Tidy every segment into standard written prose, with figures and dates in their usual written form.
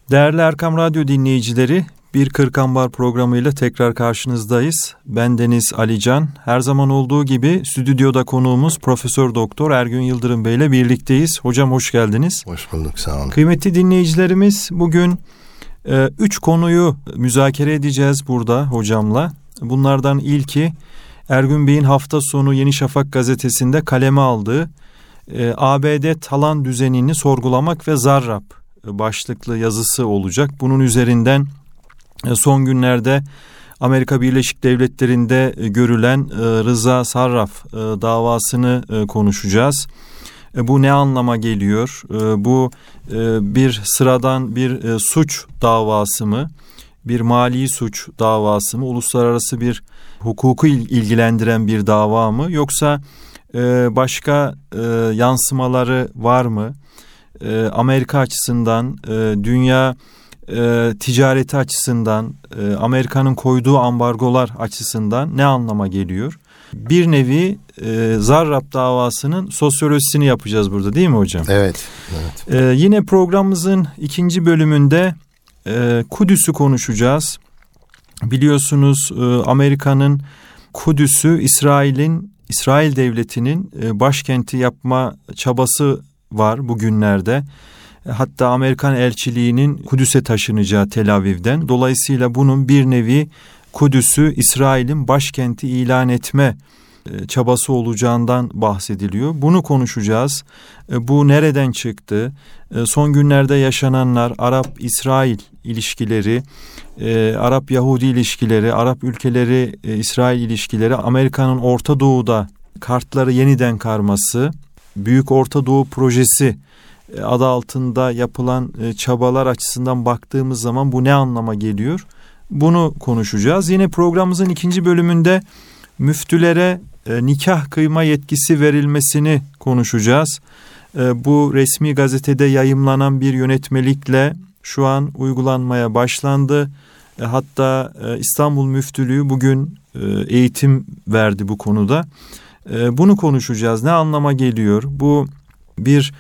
Değerli Erkam Radyo dinleyicileri, Bir Kırk Ambar programıyla tekrar karşınızdayız. Ben Deniz Alican. Her zaman olduğu gibi stüdyoda konuğumuz Profesör Doktor Ergün Yıldırım Bey ile birlikteyiz. Hocam hoş geldiniz. Hoş bulduk, sağ olun. Kıymetli dinleyicilerimiz, bugün 3 konuyu müzakere edeceğiz burada hocamla. Bunlardan ilki Ergün Bey'in hafta sonu Yeni Şafak gazetesinde kaleme aldığı ABD talan düzenini sorgulamak ve Zarrab başlıklı yazısı olacak. Bunun üzerinden son günlerde Amerika Birleşik Devletleri'nde görülen Rıza Sarraf davasını konuşacağız. Bu ne anlama geliyor? Bu bir sıradan bir suç davası mı? Bir mali suç davası mı? Uluslararası bir hukuku ilgilendiren bir dava mı? Yoksa başka yansımaları var mı? Amerika açısından, dünya ticareti açısından, Amerika'nın koyduğu ambargolar açısından ne anlama geliyor? Bir nevi Zarrab davasının sosyolojisini yapacağız burada, değil mi hocam? Evet. Yine programımızın ikinci bölümünde Kudüs'ü konuşacağız. Biliyorsunuz Amerika'nın Kudüs'ü İsrail Devleti'nin başkenti yapma çabası var bugünlerde. Hatta Amerikan elçiliğinin Kudüs'e taşınacağı Tel Aviv'den. Dolayısıyla bunun bir nevi Kudüs'ü İsrail'in başkenti ilan etme çabası olacağından bahsediliyor. Bunu konuşacağız. Bu nereden çıktı? Son günlerde yaşananlar, Arap-İsrail ilişkileri, Arap-Yahudi ilişkileri, Arap ülkeleri, İsrail ilişkileri, Amerika'nın Orta Doğu'da kartları yeniden karması, Büyük Orta Doğu Projesi adı altında yapılan çabalar açısından baktığımız zaman bu ne anlama geliyor? Bunu konuşacağız. Yine programımızın ikinci bölümünde müftülere nikah kıyma yetkisi verilmesini konuşacağız. Bu resmi gazetede yayımlanan bir yönetmelikle şu an uygulanmaya başlandı. Hatta İstanbul Müftülüğü bugün eğitim verdi bu konuda. Bunu konuşacağız. Ne anlama geliyor? Bu bir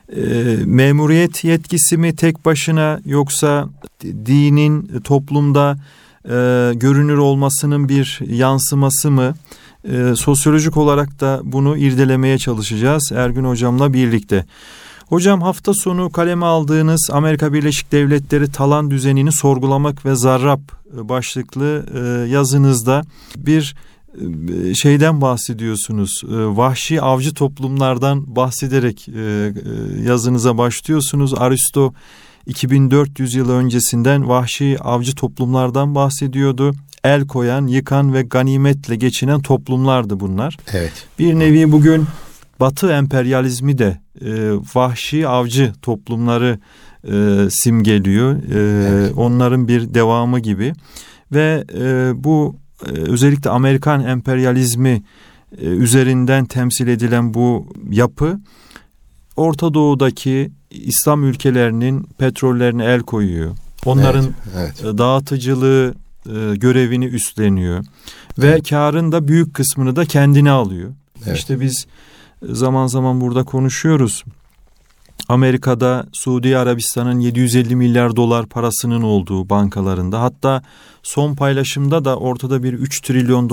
memuriyet yetkisi mi tek başına, yoksa dinin toplumda görünür olmasının bir yansıması mı? Sosyolojik olarak da bunu irdelemeye çalışacağız Ergün hocamla birlikte. Hocam, hafta sonu kaleme aldığınız Amerika Birleşik Devletleri talan düzenini sorgulamak ve Zarrab başlıklı yazınızda bir şeyden bahsediyorsunuz. Vahşi avcı toplumlardan bahsederek yazınıza başlıyorsunuz. Aristo 2400 yıl öncesinden vahşi avcı toplumlardan bahsediyordu. El koyan, yıkan ve ganimetle geçinen toplumlardı bunlar. Evet. Bir nevi bugün Batı emperyalizmi de vahşi avcı toplumları simgeliyor. Evet. Onların bir devamı gibi. Ve bu özellikle Amerikan emperyalizmi üzerinden temsil edilen bu yapı Orta Doğu'daki İslam ülkelerinin petrollerine el koyuyor. Onların dağıtıcılığı görevini üstleniyor. Ve karın da büyük kısmını da kendine alıyor. Evet. İşte biz zaman zaman burada konuşuyoruz. Amerika'da Suudi Arabistan'ın 750 milyar dolar parasının olduğu bankalarında, hatta son paylaşımda da ortada bir 3 trilyon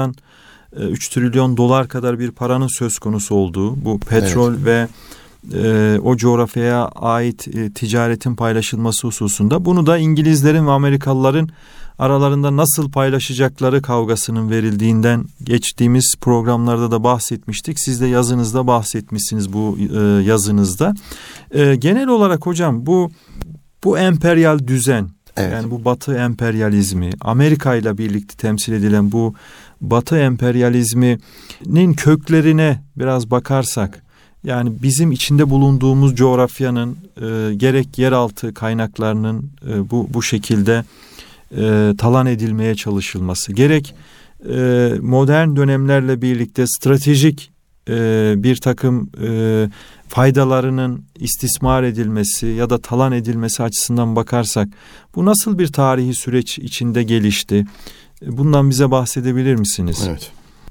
dolar kadar bir paranın söz konusu olduğu, bu petrol ve o coğrafyaya ait ticaretin paylaşılması hususunda, bunu da İngilizlerin ve Amerikalıların aralarında nasıl paylaşacakları kavgasının verildiğinden geçtiğimiz programlarda da bahsetmiştik. Siz de yazınızda bahsetmişsiniz bu yazınızda. Genel olarak hocam bu emperyal düzen, yani bu Batı emperyalizmi, Amerika ile birlikte temsil edilen bu Batı emperyalizminin köklerine biraz bakarsak, yani bizim içinde bulunduğumuz coğrafyanın gerek yeraltı kaynaklarının bu şekilde talan edilmeye çalışılması, gerek modern dönemlerle birlikte stratejik bir takım faydalarının istismar edilmesi ya da talan edilmesi açısından bakarsak, bu nasıl bir tarihi süreç içinde gelişti? Bundan bize bahsedebilir misiniz? Evet.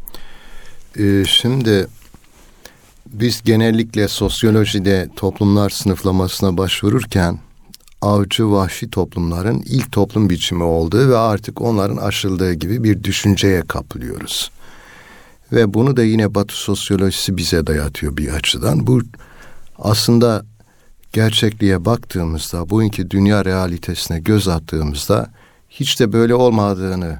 Şimdi biz genellikle sosyolojide toplumlar sınıflamasına başvururken avcı vahşi toplumların ilk toplum biçimi olduğu ve artık onların aşıldığı gibi bir düşünceye kapılıyoruz. Ve bunu da yine Batı sosyolojisi bize dayatıyor bir açıdan. Bu aslında gerçekliğe baktığımızda, bugünkü dünya realitesine göz attığımızda hiç de böyle olmadığını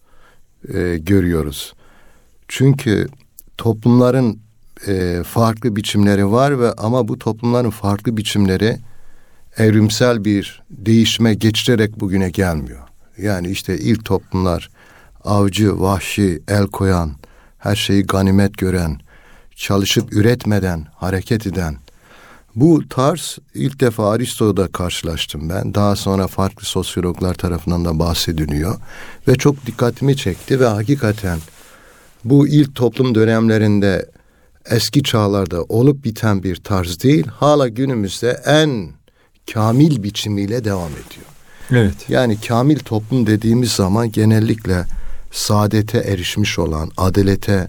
görüyoruz. Çünkü toplumların farklı biçimleri var ama bu toplumların farklı biçimleri evrimsel bir değişime geçirerek bugüne gelmiyor. Yani işte ilk toplumlar avcı, vahşi, el koyan, her şeyi ganimet gören, çalışıp üretmeden hareket eden. Bu tarz ilk defa Aristo'da karşılaştım ben. Daha sonra farklı sosyologlar tarafından da bahsediliyor. Ve çok dikkatimi çekti ve hakikaten bu ilk toplum dönemlerinde eski çağlarda olup biten bir tarz değil, hala günümüzde en kamil biçimiyle devam ediyor. Evet. Yani kamil toplum dediğimiz zaman genellikle saadete erişmiş olan, adalete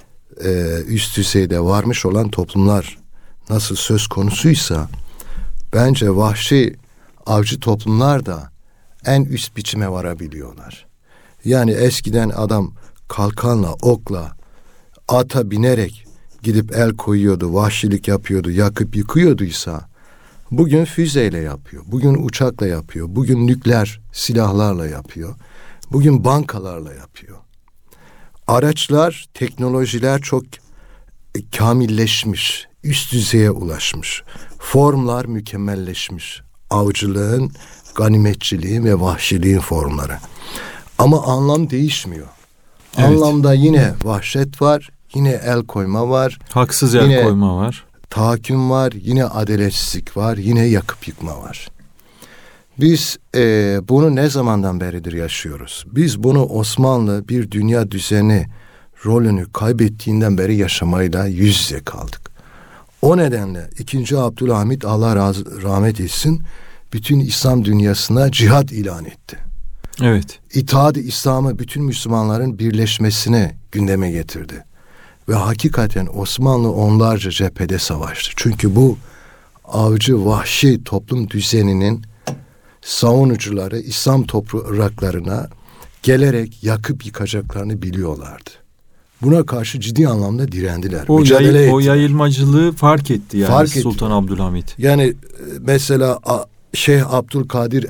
üst düzeyde varmış olan toplumlar nasıl söz konusuysa, bence vahşi avcı toplumlar da en üst biçime varabiliyorlar. Yani eskiden adam kalkanla, okla, ata binerek gidip el koyuyordu, vahşilik yapıyordu, yakıp yıkıyorduysa, bugün füzeyle yapıyor, bugün uçakla yapıyor, bugün nükleer silahlarla yapıyor, bugün bankalarla yapıyor. Araçlar, teknolojiler çok kamilleşmiş, üst düzeye ulaşmış. Formlar mükemmelleşmiş. Avcılığın, ganimetçiliğin ve vahşiliğin formları. Ama anlam değişmiyor. Evet. Anlamda yine vahşet var, yine el koyma var. Haksız el koyma var. Tahakküm var, yine adaletsizlik var, yine yakıp yıkma var. Biz bunu ne zamandan beridir yaşıyoruz? Biz bunu Osmanlı bir dünya düzeni rolünü kaybettiğinden beri yaşamayla yüz yüze kaldık. O nedenle 2. Abdülhamit, Allah rahmet etsin, bütün İslam dünyasına cihad ilan etti. Evet. İttihat-ı İslam'ı bütün Müslümanların birleşmesine gündeme getirdi. Ve hakikaten Osmanlı onlarca cephede savaştı. Çünkü bu avcı, vahşi toplum düzeninin savunucuları İslam topraklarına gelerek yakıp yıkacaklarını biliyorlardı. Buna karşı ciddi anlamda direndiler. O yayılmacılığı fark etti yani Sultan Abdülhamit. Yani mesela Şeyh Abdülkadir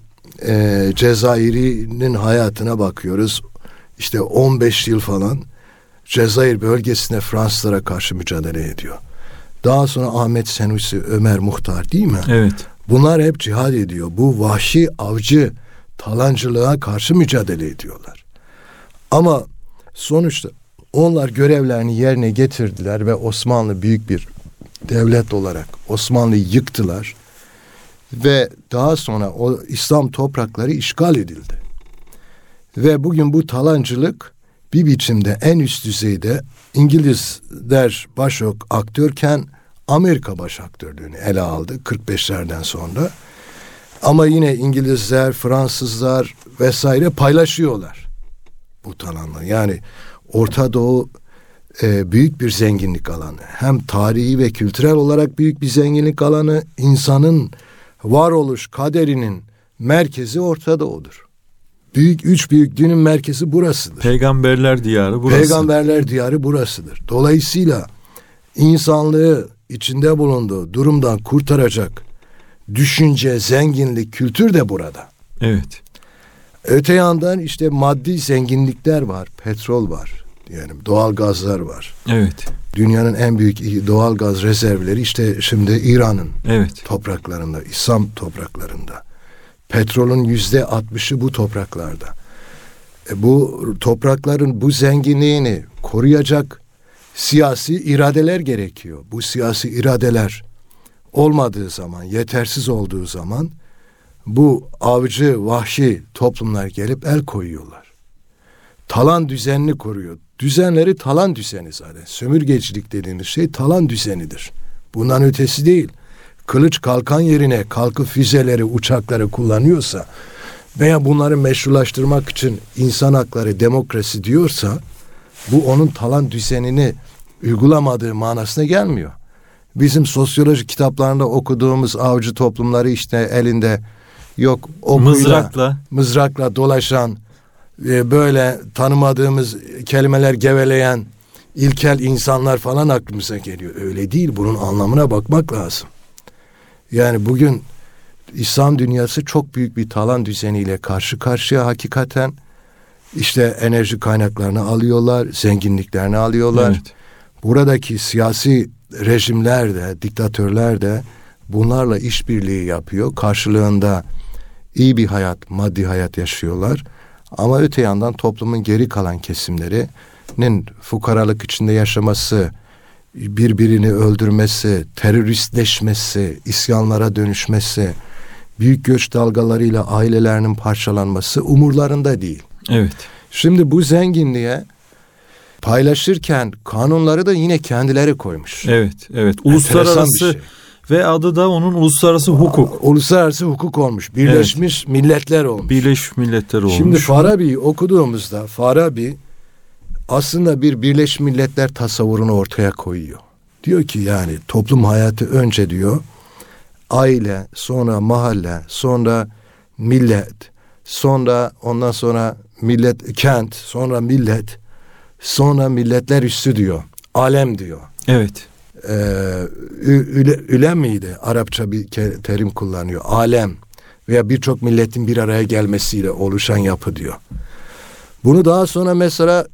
Cezayir'in hayatına bakıyoruz. İşte 15 yıl falan Cezayir bölgesinde Fransızlara karşı mücadele ediyor. Daha sonra Ahmet Senusi, Ömer Muhtar değil mi? Evet. Bunlar hep cihad ediyor. Bu vahşi avcı talancılığa karşı mücadele ediyorlar. Ama sonuçta onlar görevlerini yerine getirdiler ve Osmanlı büyük bir devlet olarak Osmanlı'yı yıktılar. Ve daha sonra o İslam toprakları işgal edildi. Ve bugün bu talancılık bir biçimde en üst düzeyde İngilizler baş aktörken Amerika baş aktörlüğünü ele aldı 45'lerden sonra. Ama yine İngilizler, Fransızlar vesaire paylaşıyorlar bu talanı. Yani Orta Doğu büyük bir zenginlik alanı. Hem tarihi ve kültürel olarak büyük bir zenginlik alanı. İnsanın varoluş kaderinin merkezi Orta Doğu'dur. Üç büyük dinin merkezi burasıdır. Peygamberler diyarı burası. Peygamberler diyarı burasıdır. Dolayısıyla insanlığı içinde bulunduğu durumdan kurtaracak düşünce, zenginlik, kültür de burada. Evet. Öte yandan işte maddi zenginlikler var, petrol var, diyelim, doğal gazlar var. Evet. Dünyanın en büyük doğal gaz rezervleri işte şimdi İran'ın topraklarında, İslam topraklarında. Petrolün %60'ı bu topraklarda. Bu toprakların bu zenginliğini koruyacak siyasi iradeler gerekiyor. Bu siyasi iradeler olmadığı zaman, yetersiz olduğu zaman bu avcı, vahşi toplumlar gelip el koyuyorlar. Talan düzenini koruyor. Düzenleri talan düzeni zaten. Sömürgecilik dediğimiz şey talan düzenidir. Bundan ötesi değil. Kılıç kalkan yerine kalkıp füzeleri, uçakları kullanıyorsa veya bunları meşrulaştırmak için insan hakları, demokrasi diyorsa bu onun talan düzenini uygulamadığı manasına gelmiyor. Bizim sosyoloji kitaplarında okuduğumuz avcı toplumları işte elinde yok okuyla, mızrakla dolaşan, böyle tanımadığımız kelimeler geveleyen ilkel insanlar falan aklımıza geliyor. Öyle değil. Bunun anlamına bakmak lazım. Yani bugün İslam dünyası çok büyük bir talan düzeniyle karşı karşıya hakikaten. İşte enerji kaynaklarını alıyorlar, zenginliklerini alıyorlar. Evet. Buradaki siyasi rejimler de, diktatörler de bunlarla işbirliği yapıyor. Karşılığında iyi bir hayat, maddi hayat yaşıyorlar. Ama öte yandan toplumun geri kalan kesimlerinin fukaralık içinde yaşaması, birbirini öldürmesi, teröristleşmesi, isyanlara dönüşmesi, büyük göç dalgalarıyla ailelerinin parçalanması umurlarında değil. Evet. Şimdi bu zenginliğe paylaşırken kanunları da yine kendileri koymuş. Evet. Uluslararası ve adı da onun uluslararası hukuk. Uluslararası hukuk olmuş. Birleşmiş Milletler olmuş. Birleşmiş Milletler olmuş. Şimdi Farabi'yi okuduğumuzda Farabi aslında bir Birleşmiş Milletler tasavvurunu ortaya koyuyor. Diyor ki yani toplum hayatı önce diyor aile, sonra mahalle, sonra millet, sonra ondan sonra millet, kent, sonra millet, sonra milletler üstü diyor. Alem diyor. Evet. Ülem miydi? Arapça bir terim kullanıyor. Alem veya birçok milletin bir araya gelmesiyle oluşan yapı diyor. Bunu daha sonra mesela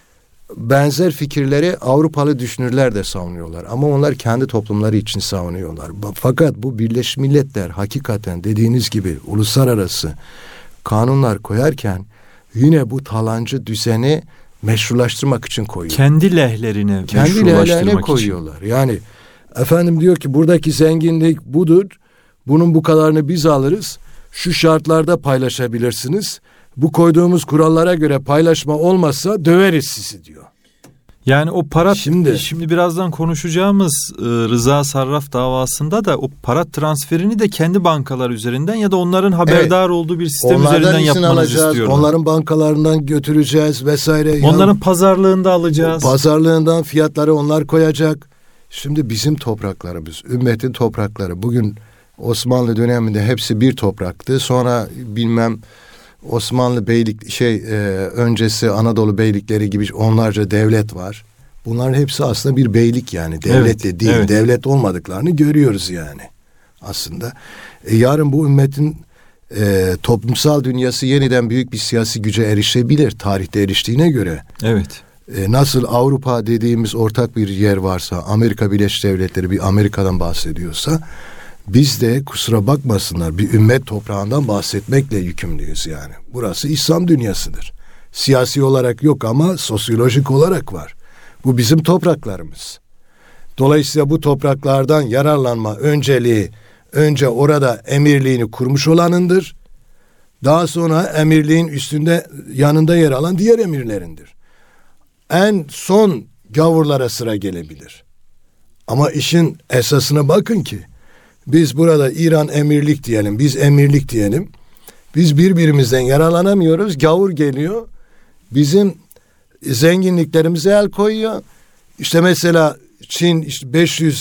benzer fikirleri Avrupalı düşünürler de savunuyorlar. Ama onlar kendi toplumları için savunuyorlar. Fakat bu Birleşmiş Milletler hakikaten dediğiniz gibi uluslararası kanunlar koyarken yine bu talancı düzeni meşrulaştırmak için koyuyor. Kendi lehlerine koyuyorlar. Için. Yani efendim diyor ki buradaki zenginlik budur. Bunun bu kadarını biz alırız. Şu şartlarda paylaşabilirsiniz. Bu koyduğumuz kurallara göre paylaşma olmazsa döveriz sizi diyor. Yani o para şimdi birazdan konuşacağımız Rıza Sarraf davasında da o para transferini de kendi bankalar üzerinden ya da onların haberdar olduğu bir sistem üzerinden yapmanızı istiyorlar. Onların bankalarından götüreceğiz vesaire. Onların pazarlığında alacağız. Pazarlığından fiyatları onlar koyacak. Şimdi bizim topraklarımız, ümmetin toprakları bugün Osmanlı döneminde hepsi bir topraktı. Sonra bilmem Osmanlı beylik öncesi Anadolu beylikleri gibi onlarca devlet var. Bunların hepsi aslında bir beylik yani devlet de değil. Evet. Devlet olmadıklarını görüyoruz yani aslında. Yarın bu ümmetin toplumsal dünyası yeniden büyük bir siyasi güce erişebilir tarihte eriştiğine göre. Evet. Nasıl Avrupa dediğimiz ortak bir yer varsa, Amerika Birleşik Devletleri bir Amerika'dan bahsediyorsa, biz de kusura bakmasınlar bir ümmet toprağından bahsetmekle yükümlüyüz yani. Burası İslam dünyasıdır. Siyasi olarak yok ama sosyolojik olarak var. Bu bizim topraklarımız. Dolayısıyla bu topraklardan yararlanma önceliği önce orada emirliğini kurmuş olanındır. Daha sonra emirliğin üstünde yanında yer alan diğer emirlerindir. En son gavurlara sıra gelebilir. Ama işin esasına bakın ki biz burada İran emirlik diyelim, biz emirlik diyelim. Biz birbirimizden yararlanamıyoruz. Gavur geliyor, bizim zenginliklerimize el koyuyor. İşte mesela Çin işte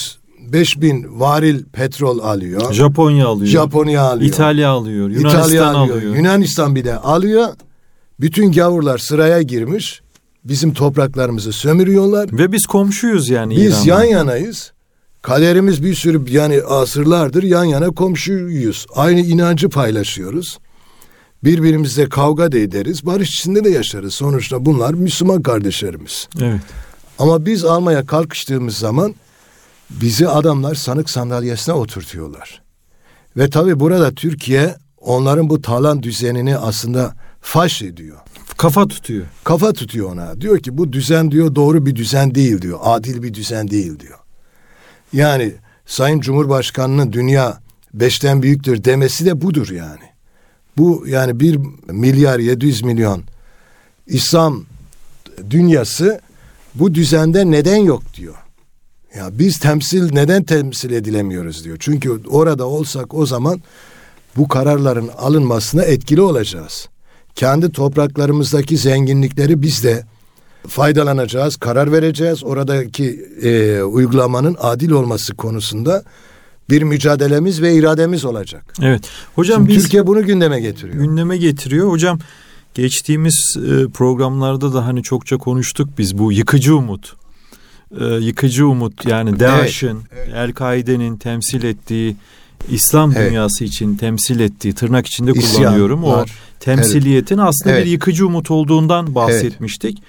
5000 varil petrol alıyor. Japonya alıyor. İtalya alıyor. Yunanistan alıyor. Yunanistan bir de alıyor. Bütün gavurlar sıraya girmiş. Bizim topraklarımızı sömürüyorlar. Ve biz komşuyuz yani biz İran'la. Yan yanayız. Kaderimiz bir sürü yani asırlardır yan yana komşuyuz. Aynı inancı paylaşıyoruz. Birbirimizle kavga da ederiz. Barış içinde de yaşarız. Sonuçta bunlar Müslüman kardeşlerimiz. Evet. Ama biz almaya kalkıştığımız zaman bizi adamlar sanık sandalyesine oturtuyorlar. Ve tabii burada Türkiye onların bu talan düzenini aslında faş ediyor. Kafa tutuyor. Kafa tutuyor ona. Diyor ki bu düzen diyor doğru bir düzen değil diyor. Adil bir düzen değil diyor. Yani Sayın Cumhurbaşkanı'nın dünya 5'ten büyüktür demesi de budur yani. Bu yani 1 milyar 700 milyon İslam dünyası bu düzende neden yok diyor. Ya biz neden temsil edilemiyoruz diyor. Çünkü orada olsak o zaman bu kararların alınmasına etkili olacağız. Kendi topraklarımızdaki zenginlikleri biz de faydalanacağız, karar vereceğiz. Oradaki uygulamanın adil olması konusunda bir mücadelemiz ve irademiz olacak. Evet. Hocam şimdi biz Türkiye bunu gündeme getiriyor. Gündeme getiriyor. Hocam geçtiğimiz programlarda da hani çokça konuştuk biz bu yıkıcı umut. Yıkıcı umut yani DAEŞ'in, El-Kaide'nin temsil ettiği İslam dünyası için temsil ettiği, tırnak içinde kullanıyorum, o temsiliyetin aslında bir yıkıcı umut olduğundan bahsetmiştik.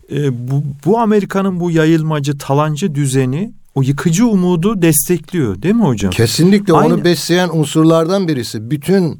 Bu Amerika'nın bu yayılmacı, talancı düzeni o yıkıcı umudu destekliyor değil mi hocam? Kesinlikle onu besleyen unsurlardan birisi. Bütün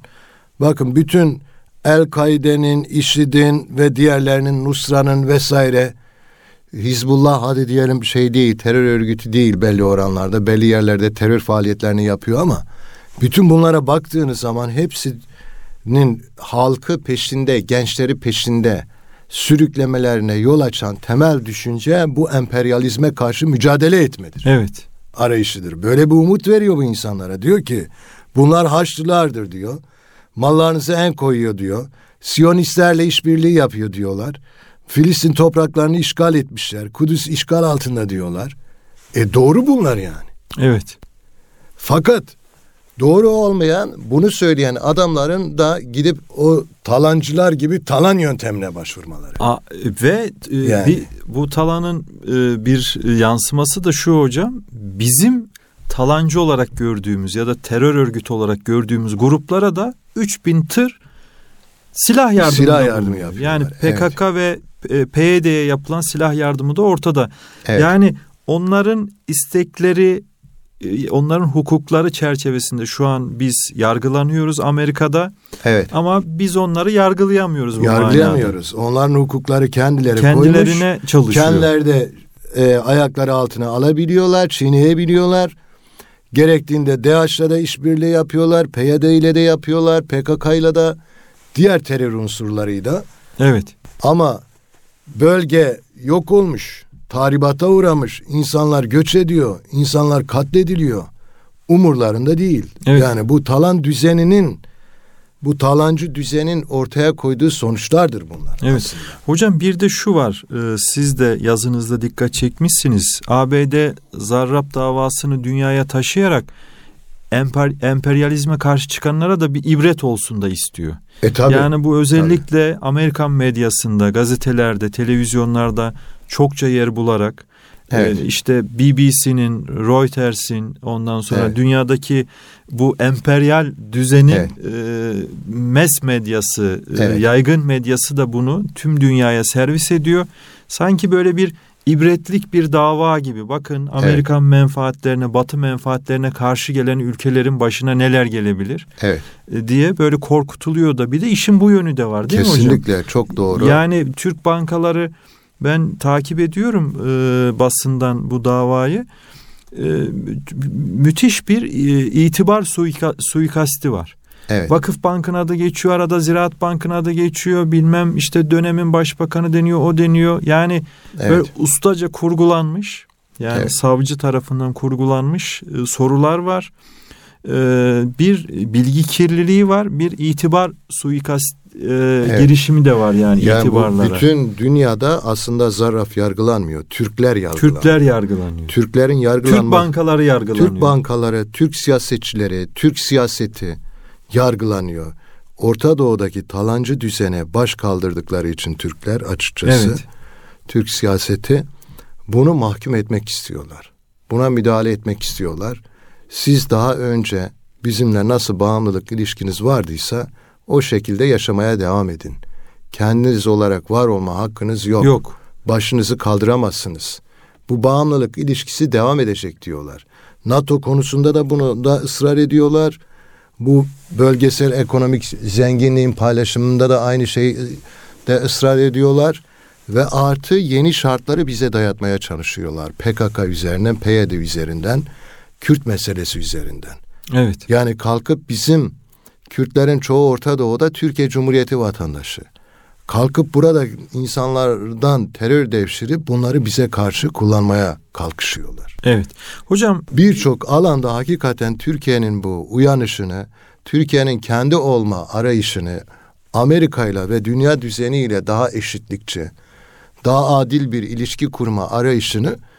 El-Kaide'nin, IŞİD'in ve diğerlerinin, Nusra'nın vesaire, Hizbullah hadi diyelim değil, terör örgütü değil belli oranlarda, belli yerlerde terör faaliyetlerini yapıyor ama bütün bunlara baktığınız zaman hepsinin halkı peşinde, gençleri peşinde sürüklemelerine yol açan temel düşünce bu emperyalizme karşı mücadele etmedir. Evet. Arayışıdır. Böyle bir umut veriyor bu insanlara. Diyor ki bunlar Haçlılardır diyor. Mallarınızı en koyuyor diyor. Siyonistlerle işbirliği yapıyor diyorlar. Filistin topraklarını işgal etmişler. Kudüs işgal altında diyorlar. Doğru bunlar yani. Evet. Fakat doğru olmayan, bunu söyleyen adamların da gidip o talancılar gibi talan yöntemine başvurmaları. Yani. Bu talanın bir yansıması da şu hocam. Bizim talancı olarak gördüğümüz ya da terör örgütü olarak gördüğümüz gruplara da 3000 tır silah yardımı yapıyorlar. Yani PKK ve PYD'ye yapılan silah yardımı da ortada. Evet. Yani onların istekleri, onların hukukları çerçevesinde şu an biz yargılanıyoruz Amerika'da. Evet. Ama biz onları yargılayamıyoruz. Yargılayamıyoruz. Onların hukukları kendilerine koymuş, çalışıyor. Kendileri de ayakları altına alabiliyorlar, çiğneyebiliyorlar. Gerektiğinde DAEŞ'le de işbirliği yapıyorlar, PYD ile de yapıyorlar, PKK ile de, diğer terör unsurlarıyla. Evet. Ama bölge yok olmuş, tahribata uğramış, insanlar göç ediyor, insanlar katlediliyor. Umurlarında değil. Evet. Yani bu talancı düzenin ortaya koyduğu sonuçlardır bunlar. Evet. Aslında. Hocam bir de şu var, siz de yazınızda dikkat çekmişsiniz. ABD Zarrab davasını dünyaya taşıyarak emperyalizme karşı çıkanlara da bir ibret olsun da istiyor. Tabii. Yani bu özellikle Amerikan medyasında, gazetelerde, televizyonlarda çokça yer bularak, evet. İşte BBC'nin, Reuters'in, ondan sonra dünyadaki bu emperyal düzenin mass medyası, yaygın medyası da bunu tüm dünyaya servis ediyor. Sanki böyle bir ibretlik bir dava gibi. Bakın Amerikan menfaatlerine, Batı menfaatlerine karşı gelen ülkelerin başına neler gelebilir diye böyle korkutuluyor da. Bir de işin bu yönü de var değil mi hocam? Kesinlikle, çok doğru. Yani Türk bankaları, ben takip ediyorum basından bu davayı. Müthiş bir itibar suikasti var. Evet. Vakıf Bank'ın adı geçiyor, arada Ziraat Bank'ın adı geçiyor, bilmem işte dönemin başbakanı deniyor, o deniyor. Yani böyle ustaca kurgulanmış, yani savcı tarafından kurgulanmış sorular var. Bir bilgi kirliliği var, bir itibar suikast girişimi de var yani itibarlara. Bütün dünyada aslında Zarrab yargılanmıyor. Türkler yargılanıyor. Türklerin yargılanması. Türk bankaları yargılanıyor. Türk bankaları, Türk siyasetçileri, Türk siyaseti yargılanıyor. Orta Doğu'daki talancı düzene baş kaldırdıkları için Türkler açıkçası, Türk siyaseti bunu mahkum etmek istiyorlar. Buna müdahale etmek istiyorlar. Siz daha önce bizimle nasıl bağımlılık ilişkiniz vardıysa o şekilde yaşamaya devam edin. Kendiniz olarak var olma hakkınız yok. Başınızı kaldıramazsınız. Bu bağımlılık ilişkisi devam edecek diyorlar. NATO konusunda da bunu da ısrar ediyorlar. Bu bölgesel ekonomik zenginliğin paylaşımında da aynı şeyi de ısrar ediyorlar. Ve artı yeni şartları bize dayatmaya çalışıyorlar. PKK üzerinden, PYD üzerinden, Kürt meselesi üzerinden. Evet. Yani kalkıp bizim Kürtlerin çoğu Orta Doğu'da Türkiye Cumhuriyeti vatandaşı. Kalkıp burada insanlardan terör devşirip bunları bize karşı kullanmaya kalkışıyorlar. Evet. Hocam birçok alanda hakikaten Türkiye'nin bu uyanışını, Türkiye'nin kendi olma arayışını Amerika'yla ve dünya düzeniyle daha eşitlikçi, daha adil bir ilişki kurma arayışını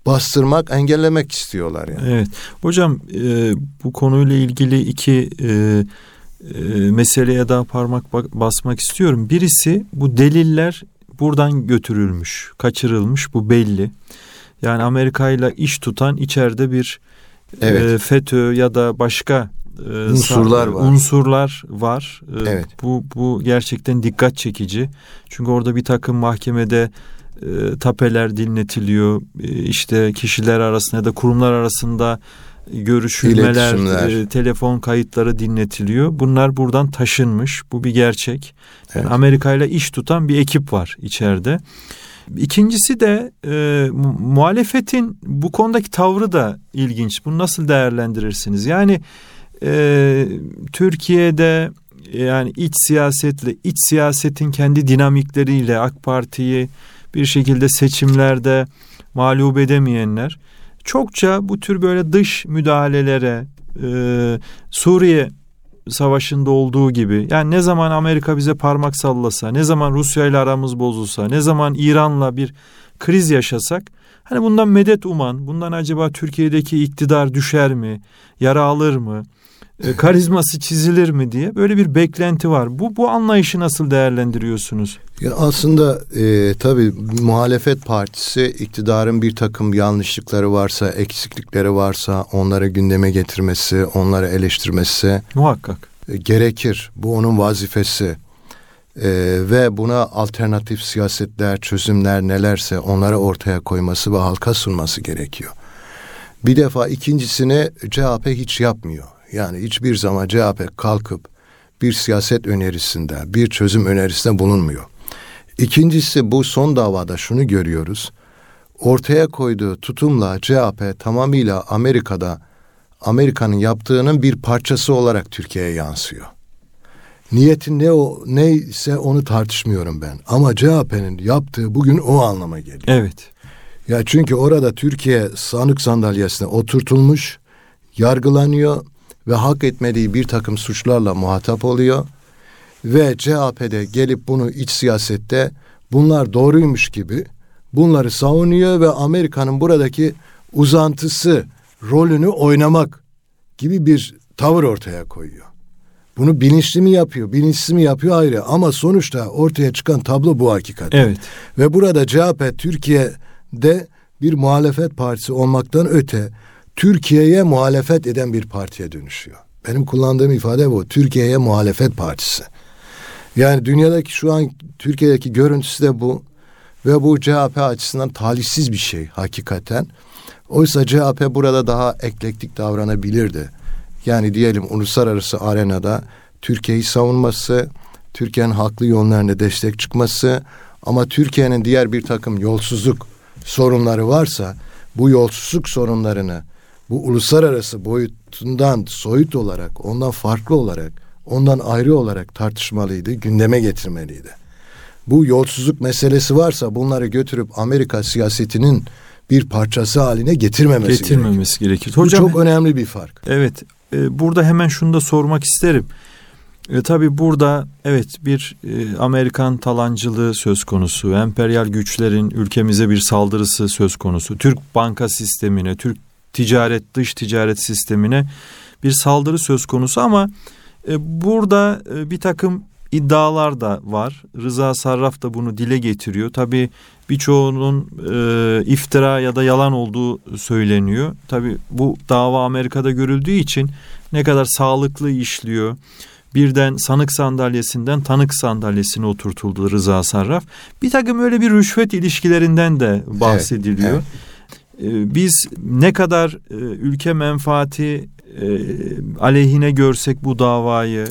bastırmak, engellemek istiyorlar yani. Evet. Hocam bu konuyla ilgili iki meseleye daha parmak basmak istiyorum. Birisi, bu deliller buradan götürülmüş, kaçırılmış, bu belli. Yani Amerika ile iş tutan içeride bir FETÖ ya da başka unsurlar var. Evet. Bu gerçekten dikkat çekici. Çünkü orada bir takım mahkemede tapeler dinletiliyor. İşte kişiler arasında ya da kurumlar arasında görüşülmeler, telefon kayıtları dinletiliyor. Bunlar buradan taşınmış. Bu bir gerçek. Yani Amerika ile iş tutan bir ekip var içeride. İkincisi de muhalefetin bu konudaki tavrı da ilginç. Bunu nasıl değerlendirirsiniz? Yani Türkiye'de yani iç siyasetin kendi dinamikleriyle AK Parti'yi bir şekilde seçimlerde mağlup edemeyenler çokça bu tür böyle dış müdahalelere, Suriye Savaşı'nda olduğu gibi, yani ne zaman Amerika bize parmak sallasa, ne zaman Rusya ile aramız bozulsa, ne zaman İran'la bir kriz yaşasak, hani bundan medet uman, bundan acaba Türkiye'deki iktidar düşer mi, yara alır mı, karizması çizilir mi diye böyle bir beklenti var. Bu anlayışı nasıl değerlendiriyorsunuz? Yani aslında tabii muhalefet partisi iktidarın bir takım yanlışlıkları varsa, eksiklikleri varsa onları gündeme getirmesi, onları eleştirmesi muhakkak gerekir. Bu onun vazifesi. Ve buna alternatif siyasetler, çözümler nelerse onları ortaya koyması ve halka sunması gerekiyor. Bir defa ikincisini CHP hiç yapmıyor. Yani hiçbir zaman CHP kalkıp bir siyaset önerisinde, bir çözüm önerisinde bulunmuyor. İkincisi, bu son davada şunu görüyoruz. Ortaya koyduğu tutumla CHP tamamıyla Amerika'nın yaptığının bir parçası olarak Türkiye'ye yansıyor. Niyetin neyse onu tartışmıyorum ben. Ama CHP'nin yaptığı bugün o anlama geliyor. Evet. Ya çünkü orada Türkiye sanık sandalyesine oturtulmuş, yargılanıyor ve hak etmediği bir takım suçlarla muhatap oluyor. Ve CHP'de gelip bunu iç siyasette bunlar doğruymuş gibi bunları savunuyor ve Amerika'nın buradaki uzantısı rolünü oynamak gibi bir tavır ortaya koyuyor. Bunu bilinçli mi yapıyor, bilinçsiz mi yapıyor ayrı, ama sonuçta ortaya çıkan tablo bu hakikaten. Evet. Ve burada CHP Türkiye'de bir muhalefet partisi olmaktan öte Türkiye'ye muhalefet eden bir partiye dönüşüyor. Benim kullandığım ifade bu. Türkiye'ye muhalefet partisi. Yani dünyadaki şu an Türkiye'deki görüntüsü de bu. Ve bu CHP açısından talihsiz bir şey hakikaten. Oysa CHP burada daha eklektik davranabilirdi. Yani diyelim uluslararası arenada Türkiye'yi savunması, Türkiye'nin haklı yönlerine destek çıkması, ama Türkiye'nin diğer bir takım yolsuzluk sorunları varsa bu yolsuzluk sorunlarını bu uluslararası boyutundan soyut olarak, ondan farklı olarak, ondan ayrı olarak tartışmalıydı, gündeme getirmeliydi. Bu yolsuzluk meselesi varsa bunları götürüp Amerika siyasetinin bir parçası haline getirmemesi gerekir. Hocam, bu çok önemli bir fark. Evet, burada hemen şunu da sormak isterim. Tabii burada evet bir Amerikan talancılığı söz konusu, emperyal güçlerin ülkemize bir saldırısı söz konusu, Türk banka sistemine, Türk dış ticaret sistemine bir saldırı söz konusu, ama burada bir takım iddialar da var. Rıza Sarraf da bunu dile getiriyor. Tabii birçoğunun iftira ya da yalan olduğu söyleniyor. Tabii bu dava Amerika'da görüldüğü için ne kadar sağlıklı işliyor. Birden sanık sandalyesinden tanık sandalyesine oturtuldu Rıza Sarraf. Bir takım öyle bir rüşvet ilişkilerinden de bahsediliyor. Evet, evet. Biz ne kadar ülke menfaati aleyhine görsek bu davayı,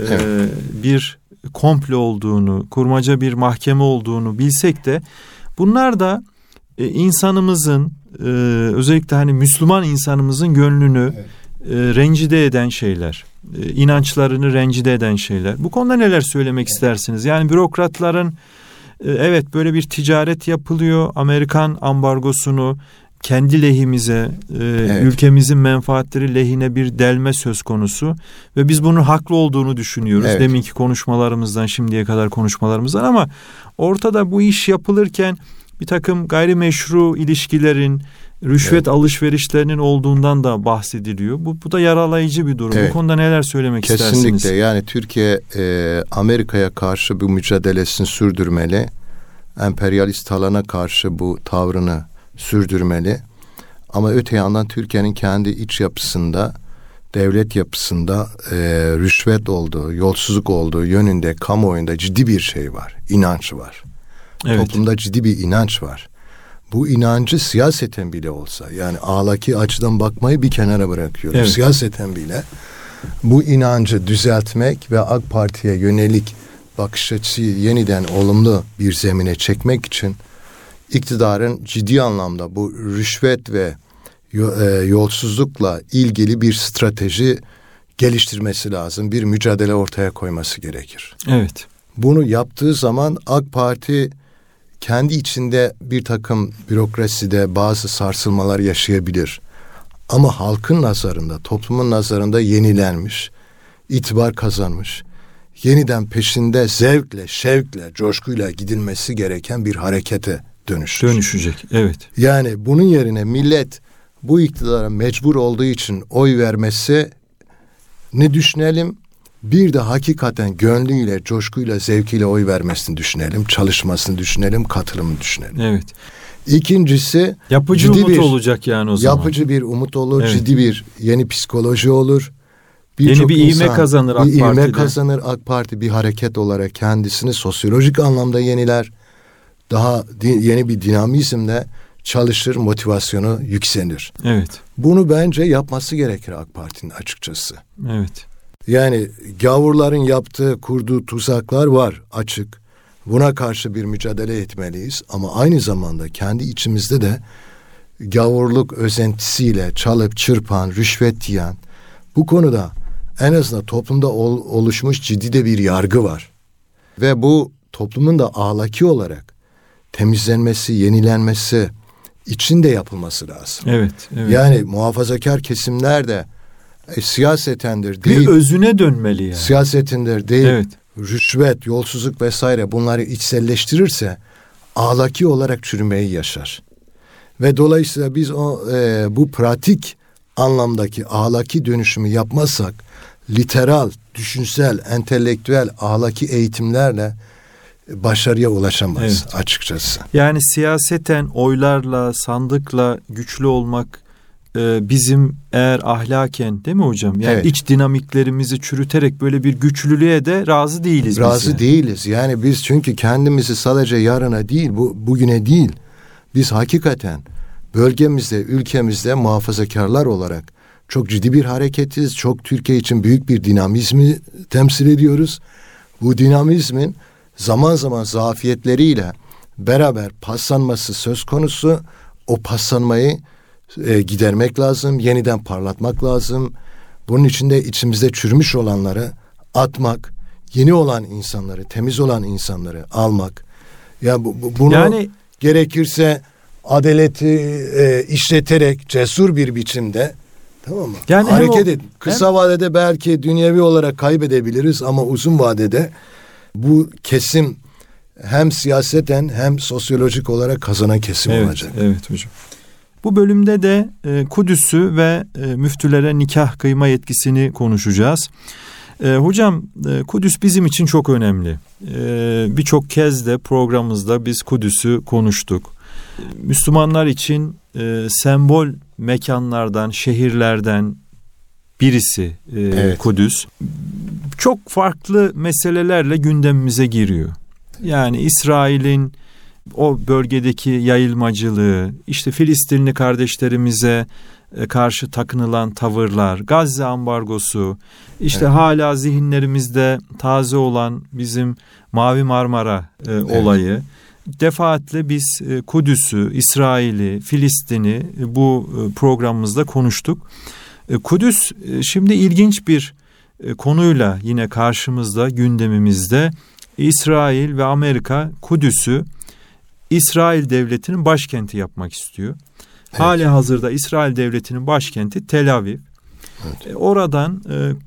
bir komplo olduğunu, kurmaca bir mahkeme olduğunu bilsek de bunlar da insanımızın, özellikle hani Müslüman insanımızın gönlünü rencide eden şeyler, inançlarını rencide eden şeyler. Bu konuda neler söylemek istersiniz? Yani bürokratların evet böyle bir ticaret yapılıyor, Amerikan ambargosunu kendi lehimize, ülkemizin menfaatleri lehine bir delme söz konusu ve biz bunun haklı olduğunu düşünüyoruz. Evet. Deminki konuşmalarımızdan, şimdiye kadar konuşmalarımızdan, ama ortada bu iş yapılırken bir takım gayrimeşru ilişkilerin, rüşvet alışverişlerinin olduğundan da bahsediliyor. Bu da yaralayıcı bir durum. Bu konuda neler söylemek istersiniz? Kesinlikle. Yani Türkiye Amerika'ya karşı bu mücadelesini sürdürmeli. Emperyalist talana karşı bu tavrını sürdürmeli. Ama öte yandan Türkiye'nin kendi iç yapısında, devlet yapısında rüşvet olduğu, yolsuzluk olduğu yönünde kamuoyunda ciddi bir şey var. İnanç var. Evet. Toplumda ciddi bir inanç var. Bu inancı siyaseten bile olsa, yani ahlaki açıdan bakmayı bir kenara bırakıyorum. Evet. Siyaseten bile bu inancı düzeltmek ve AK Parti'ye yönelik bakış açıyı yeniden olumlu bir zemine çekmek için iktidarın ciddi anlamda bu rüşvet ve yolsuzlukla ilgili bir strateji geliştirmesi lazım. Bir mücadele ortaya koyması gerekir. Evet. Bunu yaptığı zaman AK Parti kendi içinde bir takım bürokraside bazı sarsılmalar yaşayabilir. Ama halkın nazarında, toplumun nazarında yenilenmiş, itibar kazanmış, yeniden peşinde zevkle, şevkle, coşkuyla gidilmesi gereken bir harekete dönüşecek. Evet. Yani bunun yerine millet bu iktidara mecbur olduğu için oy vermesi ne düşünelim? Bir de hakikaten gönlüyle, coşkuyla, zevkiyle oy vermesini düşünelim, çalışmasını düşünelim, katılımını düşünelim. Evet. İkincisi yapıcı umut olacak yani o zaman. Yapıcı bir umut olur, evet. Ciddi bir yeni psikoloji olur. Yeni bir ivme kazanır AK Parti'de. Bir ivme kazanır AK Parti, bir hareket olarak kendisini sosyolojik anlamda yeniler. Daha yeni bir dinamizmle çalışır, motivasyonu yükselir. Evet. Bunu bence yapması gerekir AK Parti'nin açıkçası. Evet. Yani gavurların yaptığı, kurduğu tuzaklar var açık. Buna karşı bir mücadele etmeliyiz. Ama aynı zamanda kendi içimizde de gavurluk özentisiyle çalıp çırpan, rüşvet yiyen, bu konuda en azından toplumda oluşmuş ciddi de bir yargı var. Ve bu toplumun da ahlaki olarak temizlenmesi, yenilenmesi için de yapılması lazım. Evet. Yani muhafazakar kesimler de siyasetendir değil. Bir özüne dönmeli yani. Siyasetindir değil. Evet. Rüşvet, yolsuzluk vesaire bunları içselleştirirse ahlaki olarak çürümeyi yaşar. Ve dolayısıyla biz bu pratik anlamdaki ahlaki dönüşümü yapmazsak literal, düşünsel, entelektüel, ahlaki eğitimlerle başarıya ulaşamayız açıkçası. Yani siyaseten oylarla, sandıkla güçlü olmak bizim eğer ahlaken değil mi hocam? Yani iç dinamiklerimizi çürüterek böyle bir güçlülüğe de razı değiliz. Razı değiliz. Yani biz çünkü kendimizi sadece yarına değil, bugüne değil. Biz hakikaten bölgemizde, ülkemizde muhafazakarlar olarak çok ciddi bir hareketiz. Çok Türkiye için büyük bir dinamizmi temsil ediyoruz. Bu dinamizmin zaman zaman zafiyetleriyle beraber paslanması söz konusu. O paslanmayı gidermek lazım, yeniden parlatmak lazım. Bunun için de içimizde çürümüş olanları atmak, yeni olan insanları, temiz olan insanları almak. Ya bunu yani, gerekirse adaleti işleterek cesur bir biçimde, tamam mı? Yani hareket edin. Kısa vadede belki dünyevi olarak kaybedebiliriz ama uzun vadede bu kesim hem siyaseten hem sosyolojik olarak kazanan kesim olacak. Evet hocam. Bu bölümde de Kudüs'ü ve müftülere nikah kıyma yetkisini konuşacağız. Hocam Kudüs bizim için çok önemli. Birçok kez de programımızda biz Kudüs'ü konuştuk. Müslümanlar için sembol mekanlardan, şehirlerden birisi Kudüs. Çok farklı meselelerle gündemimize giriyor. Yani İsrail'in o bölgedeki yayılmacılığı, işte Filistinli kardeşlerimize karşı takınılan tavırlar, Gazze ambargosu, işte hala zihinlerimizde taze olan bizim Mavi Marmara olayı. Defaatle biz Kudüs'ü, İsrail'i, Filistin'i bu programımızda konuştuk. Kudüs şimdi ilginç bir konuyla yine karşımızda, gündemimizde. İsrail ve Amerika Kudüs'ü İsrail Devleti'nin başkenti yapmak istiyor. Hali hazırda İsrail Devleti'nin başkenti Tel Aviv. Oradan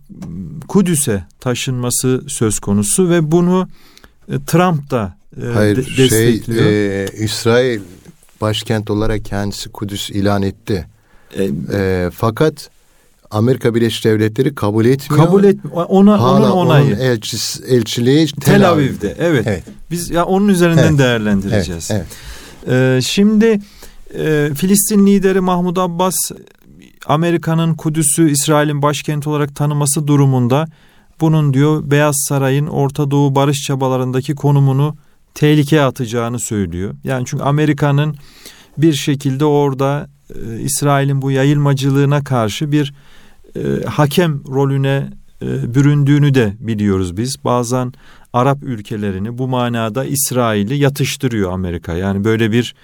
Kudüs'e taşınması söz konusu ve bunu Trump da destekliyor. İsrail başkent olarak kendisi Kudüs ilan etti. Fakat Amerika Birleşik Devletleri kabul etmiyor. Onun onayı. Onun elçiliği Tel Aviv'de. Evet. Biz ya onun üzerinden değerlendireceğiz. Evet. Şimdi Filistin lideri Mahmud Abbas, Amerika'nın Kudüs'ü İsrail'in başkenti olarak tanıması durumunda bunun diyor Beyaz Saray'ın Orta Doğu barış çabalarındaki konumunu tehlikeye atacağını söylüyor. Yani çünkü Amerika'nın bir şekilde orada İsrail'in bu yayılmacılığına karşı bir hakem rolüne büründüğünü de biliyoruz biz. Bazen Arap ülkelerini bu manada İsrail'i yatıştırıyor Amerika. Yani böyle bir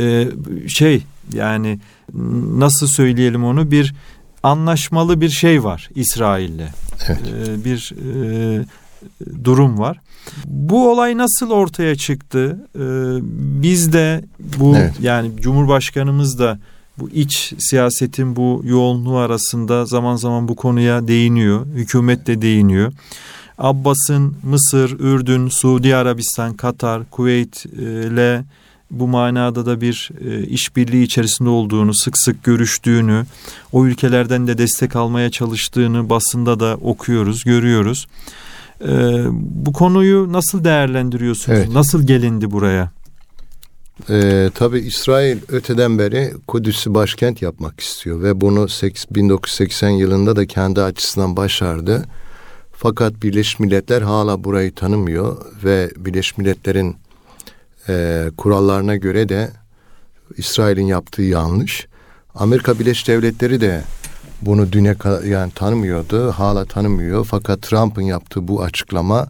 yani nasıl söyleyelim onu, bir anlaşmalı bir şey var İsrail'le. Evet. Bir durum var. Bu olay nasıl ortaya çıktı? Biz de bu yani Cumhurbaşkanımız da bu iç siyasetin bu yoğunluğu arasında zaman zaman bu konuya değiniyor. Hükümet de değiniyor. Abbas'ın Mısır, Ürdün, Suudi Arabistan, Katar, Kuveyt ile bu manada da bir işbirliği içerisinde olduğunu, sık sık görüştüğünü, o ülkelerden de destek almaya çalıştığını basında da okuyoruz, görüyoruz. Bu konuyu nasıl değerlendiriyorsunuz? Evet. Nasıl gelindi buraya? Tabii İsrail öteden beri Kudüs'ü başkent yapmak istiyor ve bunu 1980 yılında da kendi açısından başardı. Fakat Birleşmiş Milletler hala burayı tanımıyor ve Birleşmiş Milletler'in kurallarına göre de İsrail'in yaptığı yanlış. Amerika Birleşik Devletleri de bunu yani tanımıyordu, hala tanımıyor. Fakat Trump'ın yaptığı bu açıklama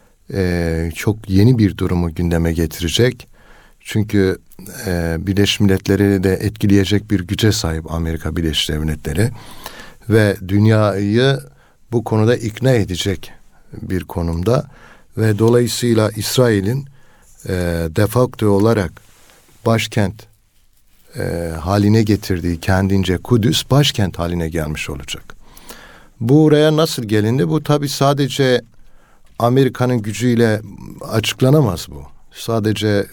çok yeni bir durumu gündeme getirecek. Çünkü Birleşmiş Milletleri de etkileyecek bir güce sahip Amerika Birleşik Devletleri ve dünyayı bu konuda ikna edecek bir konumda ve dolayısıyla İsrail'in de facto olarak başkent haline getirdiği kendince Kudüs başkent haline gelmiş olacak. Buraya nasıl gelindi? Bu tabii sadece Amerika'nın gücüyle açıklanamaz bu. Sadece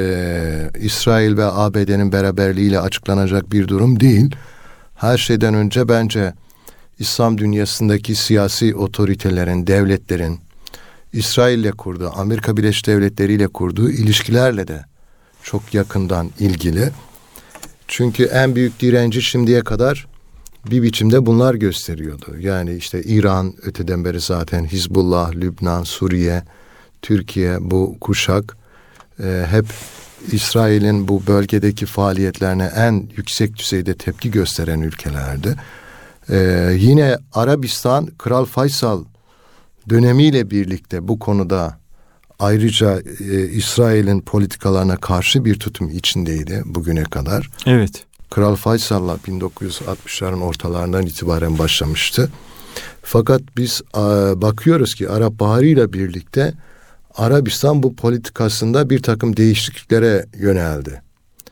İsrail ve ABD'nin beraberliğiyle açıklanacak bir durum değil. Her şeyden önce bence İslam dünyasındaki siyasi otoritelerin, devletlerin İsrail'le kurduğu, Amerika Birleşik Devletleri ile kurduğu ilişkilerle de çok yakından ilgili. Çünkü en büyük direnci şimdiye kadar bir biçimde bunlar gösteriyordu. Yani işte İran öteden beri zaten, Hizbullah, Lübnan, Suriye, Türkiye, bu kuşak hep İsrail'in bu bölgedeki faaliyetlerine en yüksek düzeyde tepki gösteren ülkelerdi. Yine Arabistan, Kral Faysal dönemiyle birlikte bu konuda ayrıca İsrail'in politikalarına karşı bir tutum içindeydi bugüne kadar. Evet. Kral Faysal'la 1960'ların ortalarından itibaren başlamıştı. Fakat biz bakıyoruz ki Arap Baharı ile birlikte Arabistan bu politikasında bir takım değişikliklere yöneldi.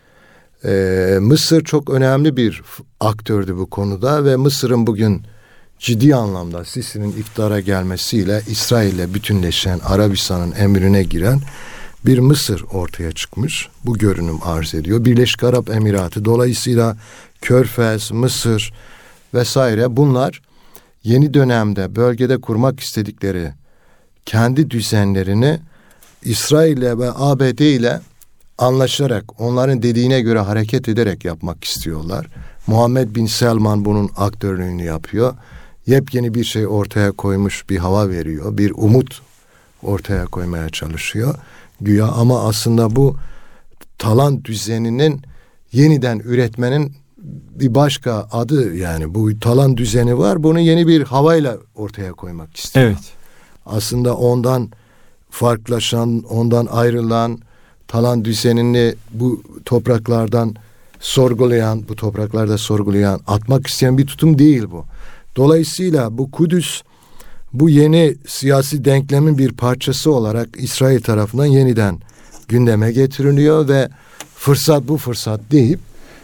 Mısır çok önemli bir aktördü bu konuda ve Mısır'ın bugün ciddi anlamda Sisi'nin iktidara gelmesiyle İsrail'le bütünleşen, Arabistan'ın emrine giren bir Mısır ortaya çıkmış. Bu görünüm arz ediyor. Birleşik Arap Emiratı, dolayısıyla Körfez, Mısır vesaire, bunlar yeni dönemde bölgede kurmak istedikleri kendi düzenlerini İsrail'le ve ABD ile anlaşarak, onların dediğine göre hareket ederek yapmak istiyorlar. Muhammed Bin Selman bunun aktörlüğünü yapıyor. Yepyeni bir şey ortaya koymuş, bir hava veriyor. Bir umut ortaya koymaya çalışıyor güya, ama aslında bu talan düzeninin yeniden üretmenin bir başka adı. Yani bu talan düzeni var, bunu yeni bir havayla ortaya koymak istiyor. Evet. Aslında ondan farklılaşan, ondan ayrılan, talan düzenini bu topraklardan sorgulayan, bu topraklarda sorgulayan, atmak isteyen bir tutum değil bu. Dolayısıyla bu Kudüs, bu yeni siyasi denklemin bir parçası olarak İsrail tarafından yeniden gündeme getiriliyor ve bu fırsat deyip